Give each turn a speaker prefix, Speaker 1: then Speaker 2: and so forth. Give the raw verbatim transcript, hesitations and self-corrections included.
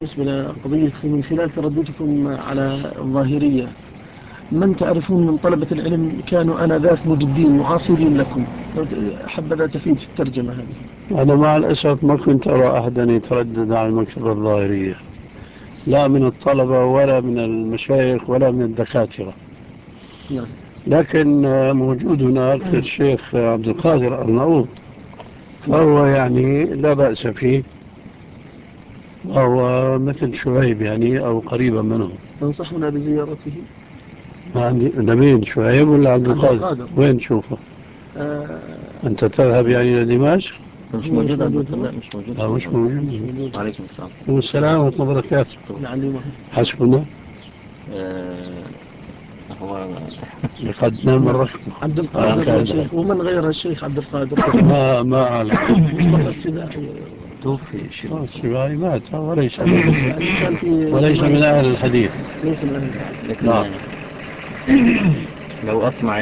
Speaker 1: بالنسبة لقضية من خلال ترددكم على الظاهرية، من تعرفون من طلبة العلم كانوا آنذاك مجدين معاصرين لكم؟ حبذا تفيد في الترجمة هذه.
Speaker 2: أنا مع الأسف ما كنت أرى أحدا يتردد على المكتبة الظاهرية، لا من الطلبة ولا من المشايخ ولا من الدكاترة.
Speaker 1: نعم.
Speaker 2: لكن موجود هناك الشيخ عبد القادر أرناؤوط، فهو يعني لا بأس فيه، وهو مثل شعيب يعني أو قريبا منه.
Speaker 1: تنصحنا بزيارته؟
Speaker 2: عندي نبيل شعيب ولا عبد القادر؟
Speaker 1: القادر.
Speaker 2: وين تشوفه؟
Speaker 1: آه
Speaker 2: أنت تذهب يعني إلى دمشق؟
Speaker 3: مش موجود عبد
Speaker 1: موجود.
Speaker 3: الله، مش موجود.
Speaker 2: لا مش موجود.
Speaker 3: وعليكم السلام.
Speaker 2: والسلام ورحمة الله وبركاته.
Speaker 1: لعلي
Speaker 2: حسبنا.
Speaker 3: آه هو
Speaker 2: لقد نام الركب.
Speaker 1: عبد القادر يا شيخ، ومن غير الشيخ عبد القادر؟
Speaker 2: ما ما أعلم.
Speaker 1: مصطفى السباعي
Speaker 3: توفي الشيخ
Speaker 2: السباعي مات وليس
Speaker 1: كان في
Speaker 2: وليس من أهل الحديث.
Speaker 1: ليس من أهل الحديث.
Speaker 3: لكن لو أطمع